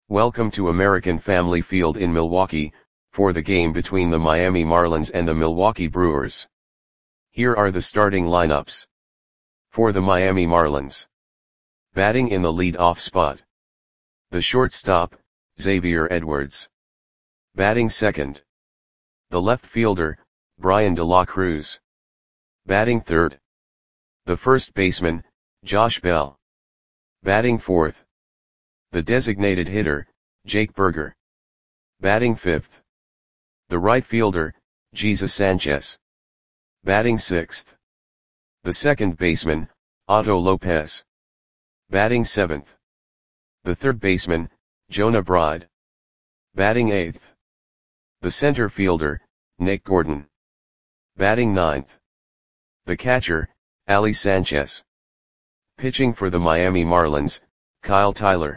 Welcome to American Family Field in Milwaukee, for the game between the Miami Marlins and the Milwaukee Brewers. Here are the starting lineups. For the Miami Marlins. Batting in the lead-off spot. The shortstop, Xavier Edwards. Batting second. The left fielder, Bryan De La Cruz. Batting third. The first baseman, Josh Bell. Batting fourth. The designated hitter, Jake Burger. Batting fifth. The right fielder, Jesus Sanchez. Batting sixth. The second baseman, Otto Lopez. Batting seventh. The third baseman, Jonah Bride. Batting eighth. The center fielder, Nick Gordon. Batting ninth. The catcher, Ali Sanchez. Pitching for the Miami Marlins, Kyle Tyler.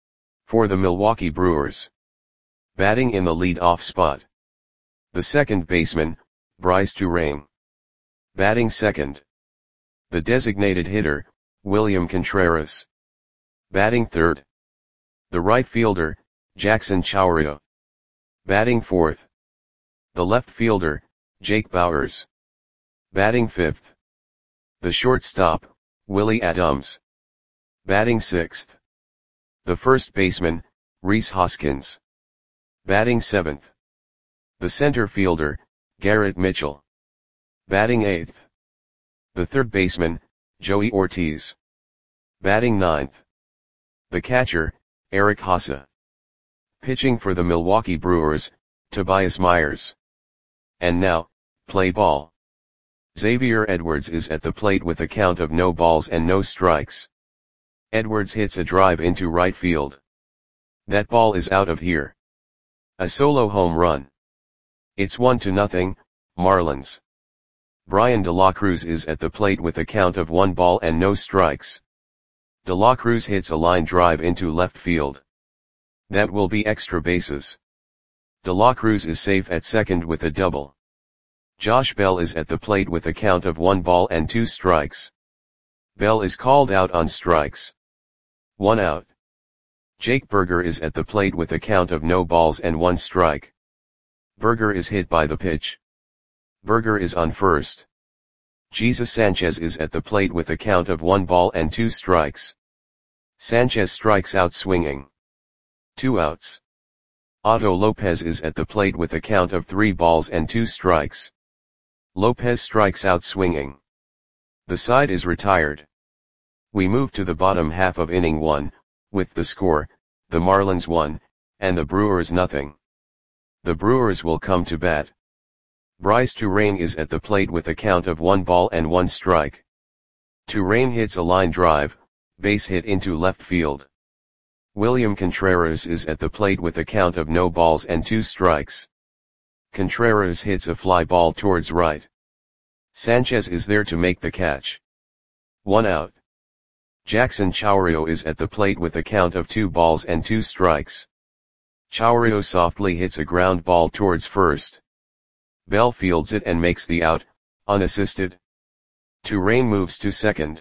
For the Milwaukee Brewers. Batting in the lead-off spot. The second baseman, Brice Turang. Batting second. The designated hitter, William Contreras. Batting third. The right fielder, Jackson Chourio. Batting fourth. The left fielder, Jake Bauers. Batting fifth. The shortstop, Willie Adams. Batting sixth. The first baseman, Rhys Hoskins. Batting seventh. The center fielder, Garrett Mitchell. Batting eighth. The third baseman, Joey Ortiz. Batting ninth. The catcher, Eric Haase. Pitching for the Milwaukee Brewers, Tobias Myers. And now, play ball. Xavier Edwards is at the plate with a count of no balls and no strikes. Edwards hits a drive into right field. That ball is out of here. A solo home run. It's 1-0, Marlins. Bryan De La Cruz is at the plate with a count of 1 ball and no strikes. De La Cruz hits a line drive into left field. That will be extra bases. De La Cruz is safe at second with a double. Josh Bell is at the plate with a count of 1 ball and 2 strikes. Bell is called out on strikes. 1 out. Jake Burger is at the plate with a count of no balls and 1 strike. Burger is hit by the pitch. Burger is on first. Jesus Sanchez is at the plate with a count of 1 ball and 2 strikes. Sanchez strikes out swinging. 2 outs. Otto Lopez is at the plate with a count of 3 balls and 2 strikes. Lopez strikes out swinging. The side is retired. We move to the bottom half of inning 1, with the score, the Marlins 1, and the Brewers 0. The Brewers will come to bat. Brice Turang is at the plate with a count of 1 ball and 1 strike. Turang hits a line drive, base hit into left field. William Contreras is at the plate with a count of no balls and 2 strikes. Contreras hits a fly ball towards right. Sanchez is there to make the catch. 1 out. Jackson Chourio is at the plate with a count of 2 balls and 2 strikes. Chourio softly hits a ground ball towards first. Bell fields it and makes the out, unassisted. Turang moves to second.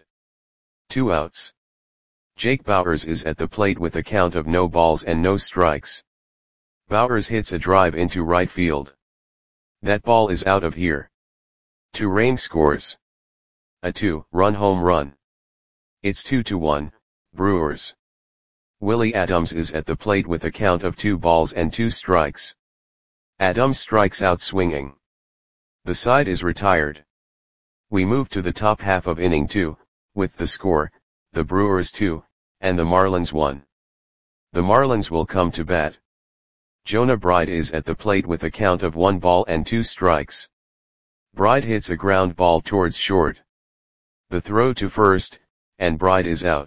2 outs. Jake Bauers is at the plate with a count of no balls and no strikes. Bauers hits a drive into right field. That ball is out of here. Turang scores a 2-run home run. It's 2-1, Brewers. Willie Adams is at the plate with a count of 2 balls and 2 strikes. Adams strikes out swinging. The side is retired. We move to the top half of inning 2, with the score, the Brewers 2, and the Marlins 1. The Marlins will come to bat. Jonah Bride is at the plate with a count of 1 ball and 2 strikes. Bride hits a ground ball towards short. The throw to first, and Bride is out.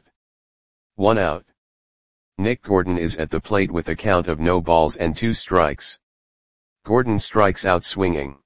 1 out. Nick Gordon is at the plate with a count of no balls and 2 strikes. Gordon strikes out swinging.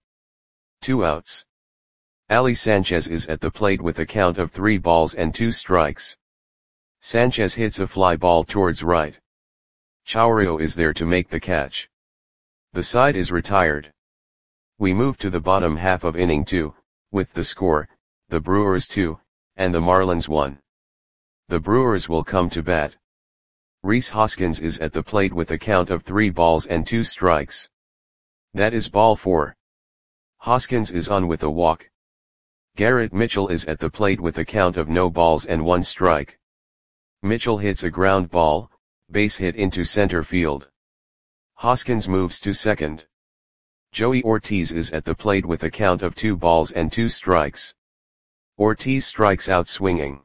2 outs. Ali Sanchez is at the plate with a count of 3 balls and 2 strikes. Sanchez hits a fly ball towards right. Chourio is there to make the catch. The side is retired. We move to the bottom half of inning 2, with the score, the Brewers 2, and the Marlins 1. The Brewers will come to bat. Rhys Hoskins is at the plate with a count of 3 balls and 2 strikes. That is ball 4. Hoskins is on with a walk. Garrett Mitchell is at the plate with a count of no balls and 1 strike. Mitchell hits a ground ball, base hit into center field. Hoskins moves to second. Joey Ortiz is at the plate with a count of 2 balls and 2 strikes. Ortiz strikes out swinging.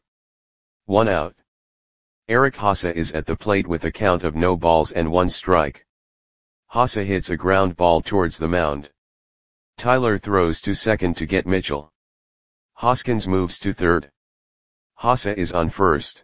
1 out. Eric Haase is at the plate with a count of no balls and 1 strike. Haase hits a ground ball towards the mound. Tyler throws to second to get Mitchell. Hoskins moves to third. Haase is on first.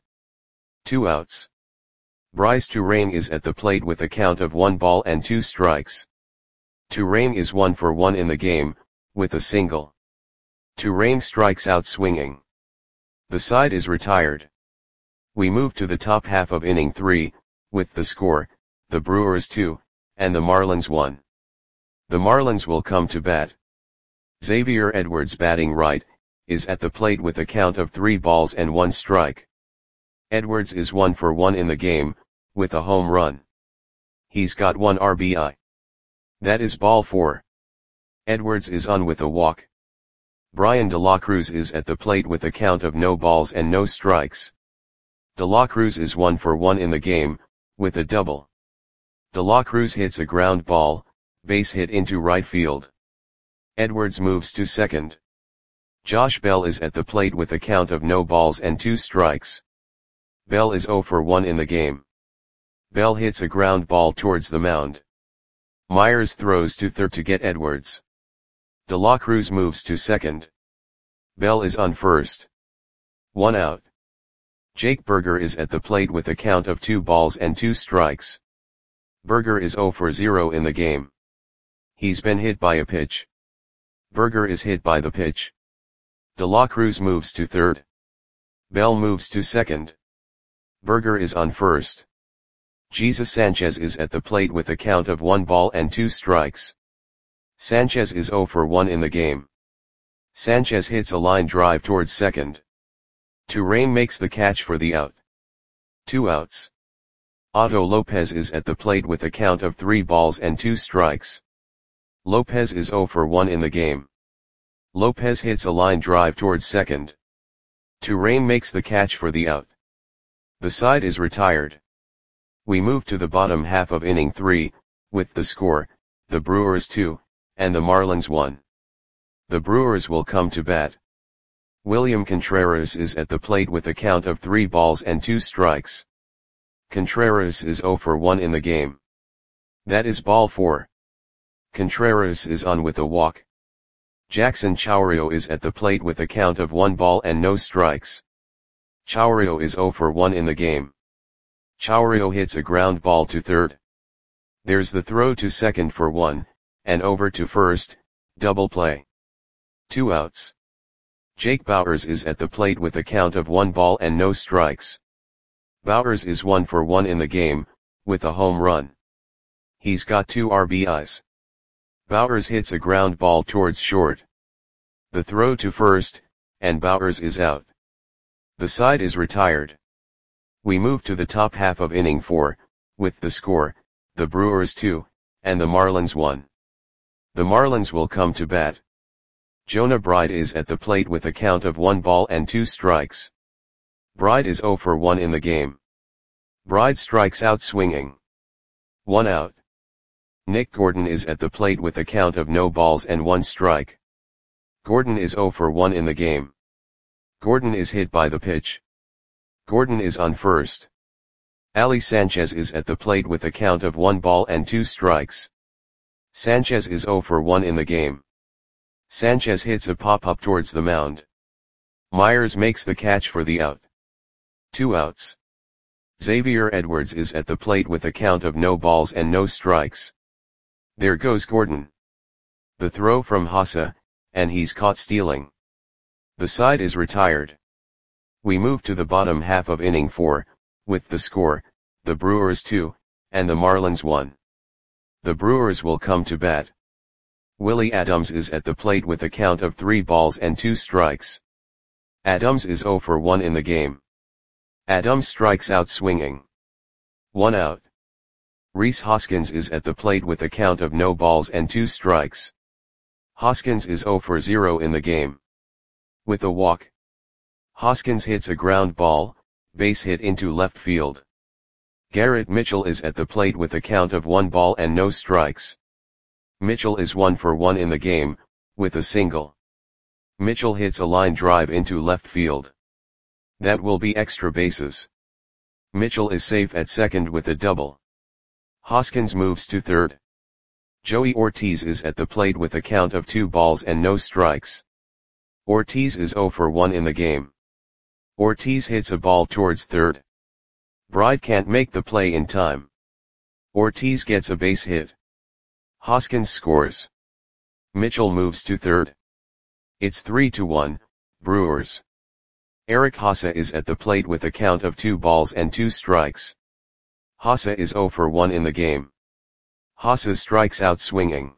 2 outs. Bryce Turang is at the plate with a count of 1 ball and 2 strikes. Turang is 1 for 1 in the game, with a single. Turang strikes out swinging. The side is retired. We move to the top half of inning 3, with the score, the Brewers 2, and the Marlins 1. The Marlins will come to bat. Xavier Edwards, batting right, is at the plate with a count of 3 balls and 1 strike. Edwards is 1 for 1 in the game, with a home run. He's got 1 RBI. That is ball 4. Edwards is on with a walk. Brian De La Cruz is at the plate with a count of no balls and no strikes. De La Cruz is 1 for 1 in the game, with a double. De La Cruz hits a ground ball, base hit into right field. Edwards moves to second. Josh Bell is at the plate with a count of no balls and 2 strikes. Bell is 0 for 1 in the game. Bell hits a ground ball towards the mound. Myers throws to third to get Edwards. De La Cruz moves to second. Bell is on first. 1 out. Jake Burger is at the plate with a count of 2 balls and 2 strikes. Burger is 0 for 0 in the game. He's been hit by a pitch. Burger is hit by the pitch. De La Cruz moves to third. Bell moves to second. Burger is on first. Jesus Sanchez is at the plate with a count of 1 ball and 2 strikes. Sanchez is 0 for 1 in the game. Sanchez hits a line drive towards second. Turang makes the catch for the out. 2 outs. Otto Lopez is at the plate with a count of 3 balls and 2 strikes. Lopez is 0 for 1 in the game. Lopez hits a line drive towards second. Turang makes the catch for the out. The side is retired. We move to the bottom half of inning 3, with the score, the Brewers 2, and the Marlins 1. The Brewers will come to bat. William Contreras is at the plate with a count of 3 balls and 2 strikes. Contreras is 0 for 1 in the game. That is ball 4. Contreras is on with a walk. Jackson Chourio is at the plate with a count of 1 ball and no strikes. Chourio is 0 for 1 in the game. Chourio hits a ground ball to third. There's the throw to second for 1, and over to first, double play. 2 outs. Jake Bauers is at the plate with a count of 1 ball and no strikes. Bauers is 1 for 1 in the game, with a home run. He's got 2 RBIs. Bauers hits a ground ball towards short. The throw to first, and Bauers is out. The side is retired. We move to the top half of inning 4, with the score, the Brewers 2, and the Marlins 1. The Marlins will come to bat. Jonah Bride is at the plate with a count of 1 ball and 2 strikes. Bride is 0 for 1 in the game. Bride strikes out swinging. 1 out. Nick Gordon is at the plate with a count of no balls and 1 strike. Gordon is 0 for 1 in the game. Gordon is hit by the pitch. Gordon is on first. Ali Sanchez is at the plate with a count of 1 ball and 2 strikes. Sanchez is 0 for 1 in the game. Sanchez hits a pop-up towards the mound. Myers makes the catch for the out. 2 outs. Xavier Edwards is at the plate with a count of no balls and no strikes. There goes Gordon. The throw from Haase, and he's caught stealing. The side is retired. We move to the bottom half of inning 4, with the score, the Brewers 2, and the Marlins 1. The Brewers will come to bat. Willie Adams is at the plate with a count of 3 balls and 2 strikes. Adams is 0 for 1 in the game. Adams strikes out swinging. 1 out. Rhys Hoskins is at the plate with a count of no balls and 2 strikes. Hoskins is 0 for 0 in the game. With a walk. Hoskins hits a ground ball, base hit into left field. Garrett Mitchell is at the plate with a count of 1 ball and no strikes. Mitchell is 1 for 1 in the game, with a single. Mitchell hits a line drive into left field. That will be extra bases. Mitchell is safe at second with a double. Hoskins moves to third. Joey Ortiz is at the plate with a count of 2 balls and no strikes. Ortiz is 0 for 1 in the game. Ortiz hits a ball towards third. Bride can't make the play in time. Ortiz gets a base hit. Hoskins scores. Mitchell moves to third. It's 3-1, Brewers. Eric Haase is at the plate with a count of 2 balls and 2 strikes. Haase is 0 for 1 in the game. Haase strikes out swinging.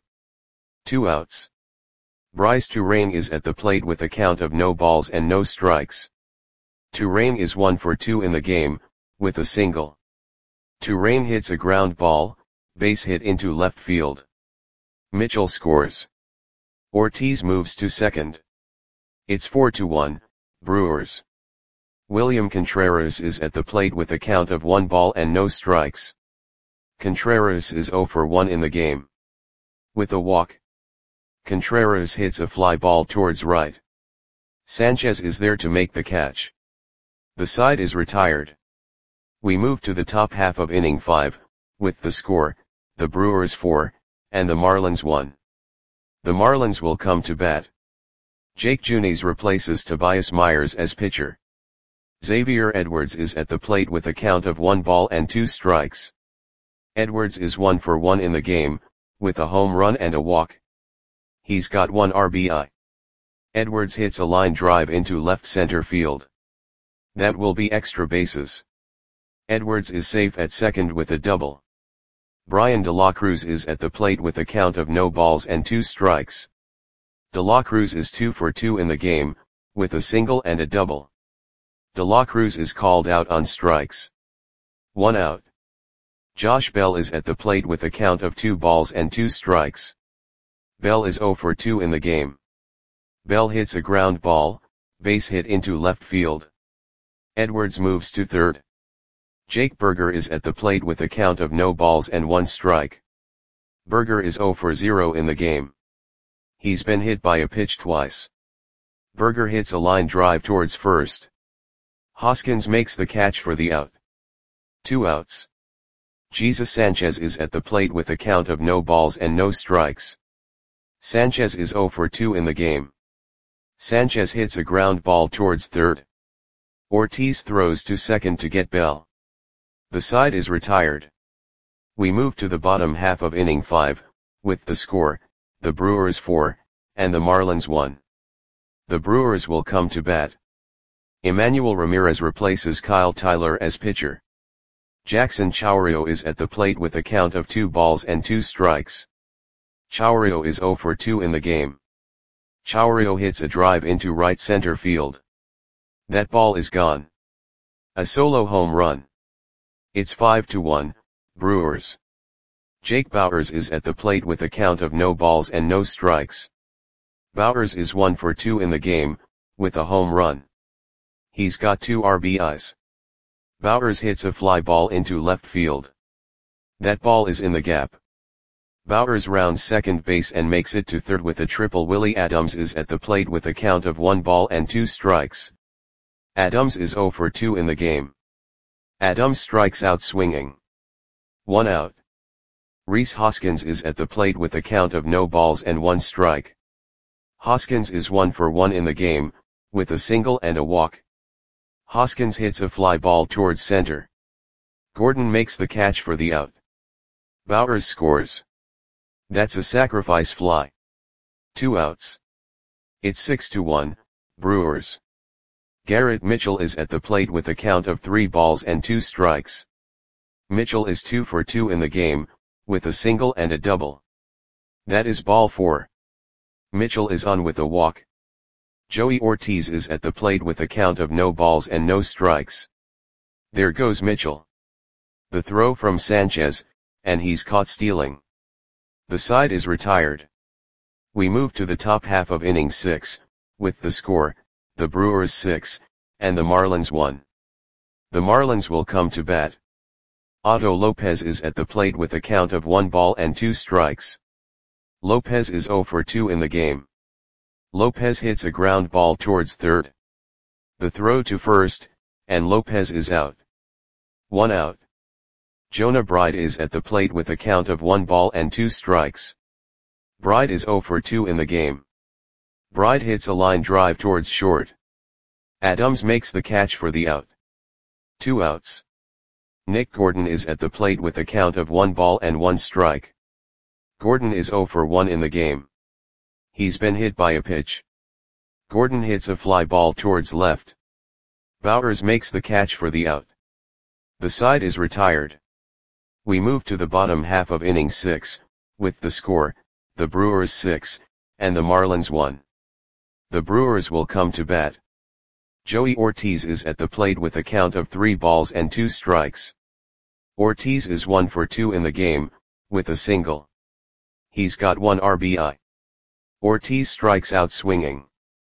2 outs. Bryce Turang is at the plate with a count of no balls and no strikes. Turang is 1 for 2 in the game, with a single. Turang hits a ground ball, base hit into left field. Mitchell scores. Ortiz moves to second. It's 4-1, Brewers. William Contreras is at the plate with a count of 1 ball and no strikes. Contreras is 0 for 1 in the game. With a walk. Contreras hits a fly ball towards right. Sanchez is there to make the catch. The side is retired. We move to the top half of inning 5, with the score, the Brewers 4, and the Marlins 1. The Marlins will come to bat. Jake Junis replaces Tobias Myers as pitcher. Xavier Edwards is at the plate with a count of 1 ball and 2 strikes. Edwards is 1 for 1 in the game, with a home run and a walk. He's got 1 RBI. Edwards hits a line drive into left center field. That will be extra bases. Edwards is safe at second with a double. Brian De La Cruz is at the plate with a count of no balls and 2 strikes. De La Cruz is 2 for 2 in the game, with a single and a double. De La Cruz is called out on strikes. 1 out. Josh Bell is at the plate with a count of 2 balls and 2 strikes. Bell is 0 for 2 in the game. Bell hits a ground ball, base hit into left field. Edwards moves to third. Jake Burger is at the plate with a count of no balls and 1 strike. Burger is 0 for 0 in the game. He's been hit by a pitch twice. Burger hits a line drive towards first. Hoskins makes the catch for the out. 2 outs. Jesus Sanchez is at the plate with a count of no balls and no strikes. Sanchez is 0 for 2 in the game. Sanchez hits a ground ball towards third. Ortiz throws to second to get Bell. The side is retired. We move to the bottom half of inning 5, with the score, the Brewers 4, and the Marlins 1. The Brewers will come to bat. Emmanuel Ramirez replaces Kyle Tyler as pitcher. Jackson Chourio is at the plate with a count of 2 balls and 2 strikes. Chourio is 0 for 2 in the game. Chourio hits a drive into right center field. That ball is gone. A solo home run. It's 5-1, Brewers. Jake Bauers is at the plate with a count of no balls and no strikes. Bauers is 1 for 2 in the game, with a home run. He's got 2 RBIs. Bauers hits a fly ball into left field. That ball is in the gap. Bauers rounds second base and makes it to third with a triple. Willie Adams is at the plate with a count of 1 ball and 2 strikes. Adams is 0 for 2 in the game. Adams strikes out swinging. 1 out. Rhys Hoskins is at the plate with a count of no balls and 1 strike. Hoskins is 1 for 1 in the game, with a single and a walk. Hoskins hits a fly ball towards center. Gordon makes the catch for the out. Bauers scores. That's a sacrifice fly. 2 outs. It's 6-1, Brewers. Garrett Mitchell is at the plate with a count of 3 balls and 2 strikes. Mitchell is 2 for 2 in the game, with a single and a double. That is ball 4. Mitchell is on with a walk. Joey Ortiz is at the plate with a count of no balls and no strikes. There goes Mitchell. The throw from Sanchez, and he's caught stealing. The side is retired. We move to the top half of inning 6, with the score, the Brewers 6, and the Marlins 1. The Marlins will come to bat. Otto Lopez is at the plate with a count of 1 ball and 2 strikes. Lopez is 0 for 2 in the game. Lopez hits a ground ball towards third. The throw to first, and Lopez is out. 1 out. Jonah Bride is at the plate with a count of 1 ball and 2 strikes. Bride is 0 for 2 in the game. Bride hits a line drive towards short. Adams makes the catch for the out. 2 outs. Nick Gordon is at the plate with a count of 1 ball and 1 strike. Gordon is 0 for 1 in the game. He's been hit by a pitch. Gordon hits a fly ball towards left. Bowers makes the catch for the out. The side is retired. We move to the bottom half of inning 6, with the score, the Brewers 6, and the Marlins 1. The Brewers will come to bat. Joey Ortiz is at the plate with a count of 3 balls and 2 strikes. Ortiz is 1 for 2 in the game, with a single. He's got 1 RBI. Ortiz strikes out swinging.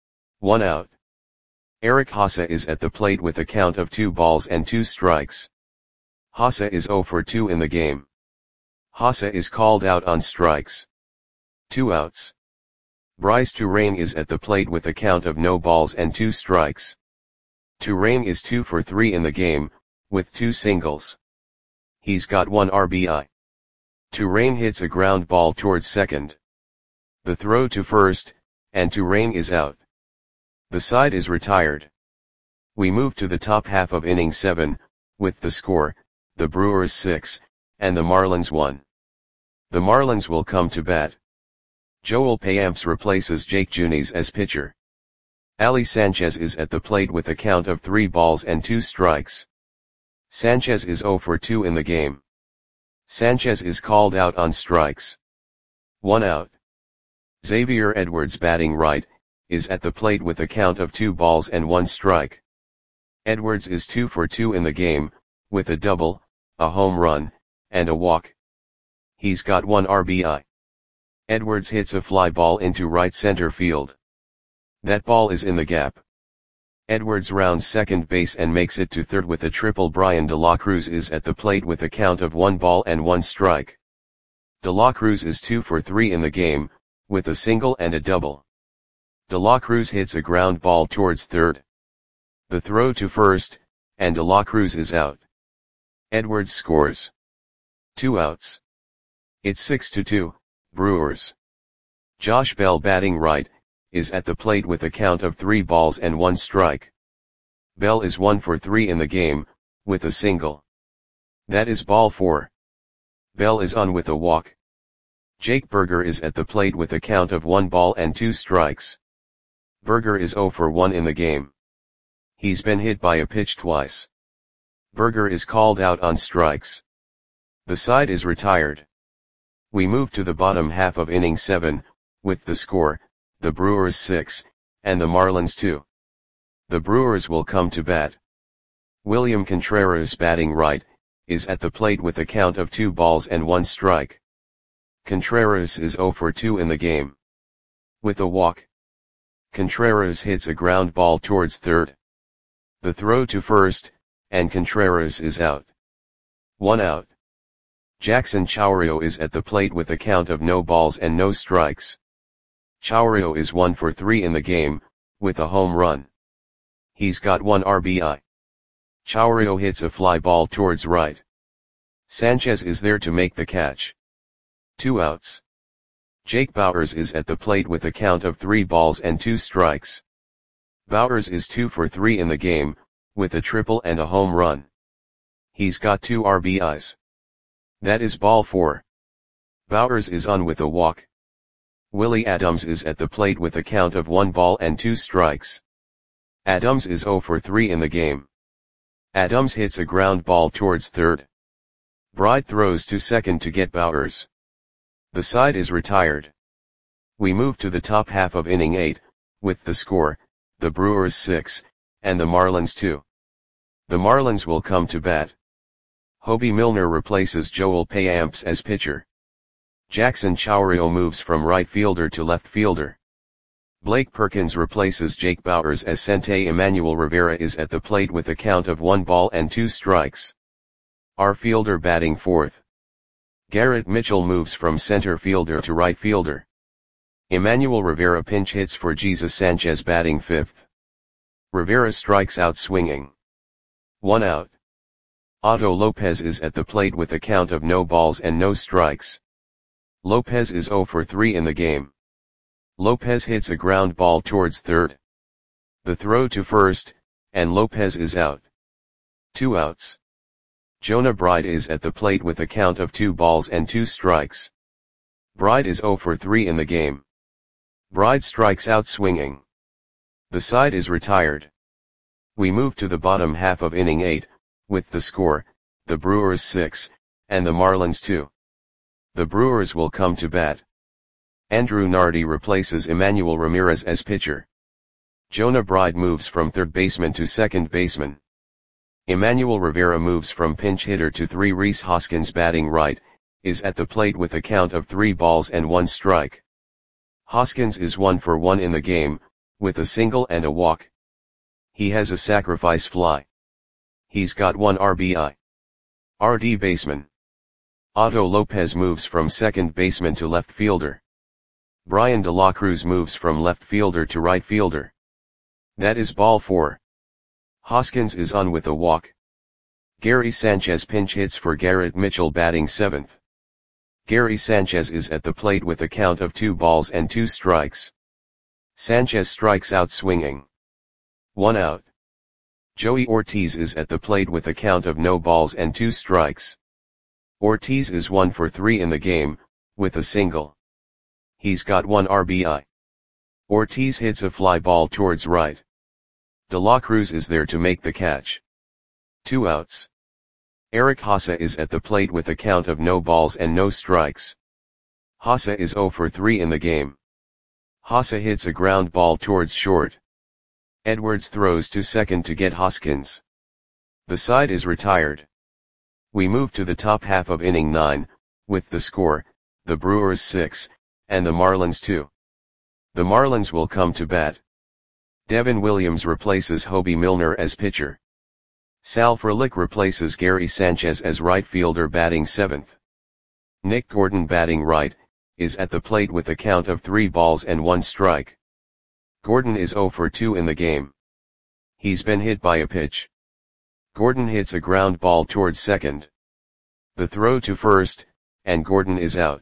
1 out. Eric Haase is at the plate with a count of 2 balls and 2 strikes. Haase is 0 for 2 in the game. Haase is called out on strikes. 2 outs. Bryce Turang is at the plate with a count of no balls and 2 strikes. Turang is 2 for 3 in the game, with 2 singles. He's got 1 RBI. Turang hits a ground ball towards second. The throw to first, and Turang is out. The side is retired. We move to the top half of inning 7, with the score, the Brewers 6, and the Marlins 1. The Marlins will come to bat. Joel Payamps replaces Jake Junis as pitcher. Ali Sanchez is at the plate with a count of 3 balls and 2 strikes. Sanchez is 0 for 2 in the game. Sanchez is called out on strikes. 1 out. Xavier Edwards, batting right, is at the plate with a count of 2 balls and 1 strike. Edwards is 2 for 2 in the game, with a double, a home run, and a walk. He's got 1 RBI. Edwards hits a fly ball into right center field. That ball is in the gap. Edwards rounds second base and makes it to third with a triple. Brian De La Cruz is at the plate with a count of 1 ball and 1 strike. De La Cruz is 2 for 3 in the game, with a single and a double. De La Cruz hits a ground ball towards third. The throw to first, and De La Cruz is out. Edwards scores. 2 outs. It's 6-2, Brewers. Josh Bell, batting right, is at the plate with a count of 3 balls and 1 strike. Bell is 1 for 3 in the game, with a single. That is ball 4. Bell is on with a walk. Jake Burger is at the plate with a count of 1 ball and 2 strikes. Burger is 0 for 1 in the game. He's been hit by a pitch twice. Burger is called out on strikes. The side is retired. We move to the bottom half of inning 7, with the score, the Brewers 6, and the Marlins 2. The Brewers will come to bat. William Contreras, batting right, is at the plate with a count of 2 balls and 1 strike. Contreras is 0 for 2 in the game. With a walk. Contreras hits a ground ball towards third. The throw to first, and Contreras is out. 1 out. Jackson Chourio is at the plate with a count of no balls and no strikes. Chourio is 1 for 3 in the game, with a home run. He's got 1 RBI. Chourio hits a fly ball towards right. Sanchez is there to make the catch. 2 outs. Jake Bauers is at the plate with a count of 3 balls and 2 strikes. Bauers is 2 for 3 in the game, with a triple and a home run. He's got 2 RBIs. That is ball 4. Bauers is on with a walk. Willie Adams is at the plate with a count of 1 ball and 2 strikes. Adams is 0 for 3 in the game. Adams hits a ground ball towards third. Bride throws to second to get Bauers. The side is retired. We move to the top half of inning 8, with the score, the Brewers 6, and the Marlins 2. The Marlins will come to bat. Hobie Milner replaces Joel Payamps as pitcher. Jackson Chourio moves from right fielder to left fielder. Blake Perkins replaces Jake Bauers as Sente. Emmanuel Rivera is at the plate with a count of 1 ball and 2 strikes. Our fielder batting fourth. Garrett Mitchell moves from center fielder to right fielder. Emmanuel Rivera pinch hits for Jesus Sanchez batting fifth. Rivera strikes out swinging. 1 out. Otto Lopez is at the plate with a count of no balls and no strikes. Lopez is 0 for 3 in the game. Lopez hits a ground ball towards third. The throw to first, and Lopez is out. 2 outs. Jonah Bride is at the plate with a count of 2 balls and 2 strikes. Bride is 0 for 3 in the game. Bride strikes out swinging. The side is retired. We move to the bottom half of inning 8, with the score, the Brewers 6, and the Marlins 2. The Brewers will come to bat. Andrew Nardi replaces Emmanuel Ramirez as pitcher. Jonah Bride moves from third baseman to second baseman. Emmanuel Rivera moves from pinch hitter to 3. Rhys Hoskins batting right, is at the plate with a count of 3 balls and 1 strike. Hoskins is 1 for 1 in the game, with a single and a walk. He has a sacrifice fly. He's got 1 RBI. RD baseman. Otto Lopez moves from second baseman to left fielder. Brian De La Cruz moves from left fielder to right fielder. That is ball 4. Hoskins is on with a walk. Gary Sanchez pinch hits for Garrett Mitchell batting 7th. Gary Sanchez is at the plate with a count of 2 balls and 2 strikes. Sanchez strikes out swinging. 1 out. Joey Ortiz is at the plate with a count of no balls and 2 strikes. Ortiz is 1 for 3 in the game, with a single. He's got 1 RBI. Ortiz hits a fly ball towards right. De La Cruz is there to make the catch. 2 outs. Eric Haase is at the plate with a count of no balls and no strikes. Haase is 0 for 3 in the game. Haase hits a ground ball towards short. Edwards throws to second to get Hoskins. The side is retired. We move to the top half of inning 9, with the score, the Brewers 6, and the Marlins 2. The Marlins will come to bat. Devin Williams replaces Hobie Milner as pitcher. Sal Frelick replaces Gary Sanchez as right fielder batting 7th. Nick Gordon batting right, is at the plate with a count of 3 balls and 1 strike. Gordon is 0 for 2 in the game. He's been hit by a pitch. Gordon hits a ground ball towards second. The throw to first, and Gordon is out.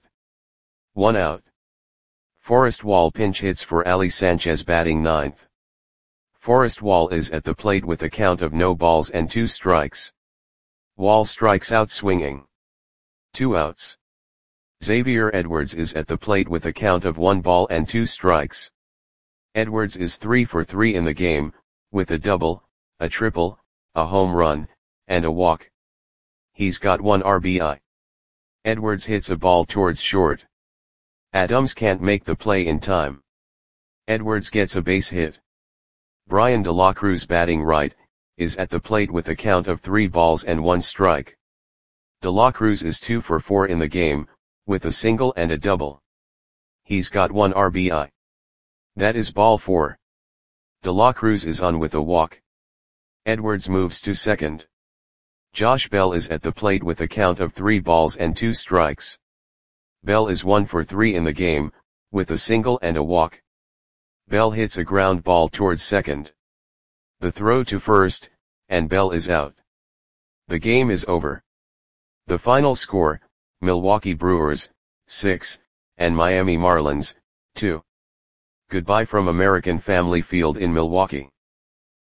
1 out. Forrest Wall pinch hits for Ali Sanchez batting 9th. Forrest Wall is at the plate with a count of no balls and 2 strikes. Wall strikes out swinging. 2 outs. Xavier Edwards is at the plate with a count of 1 ball and 2 strikes. Edwards is 3 for 3 in the game, with a double, a triple, a home run, and a walk. He's got 1 RBI. Edwards hits a ball towards short. Adams can't make the play in time. Edwards gets a base hit. Brian De La Cruz batting right, is at the plate with a count of 3 balls and 1 strike. De La Cruz is 2 for 4 in the game, with a single and a double. He's got 1 RBI. That is ball 4. De La Cruz is on with a walk. Edwards moves to second. Josh Bell is at the plate with a count of 3 balls and 2 strikes. Bell is 1 for 3 in the game, with a single and a walk. Bell hits a ground ball towards second. The throw to first, and Bell is out. The game is over. The final score, Milwaukee Brewers, 6, and Miami Marlins, 2. Goodbye from American Family Field in Milwaukee.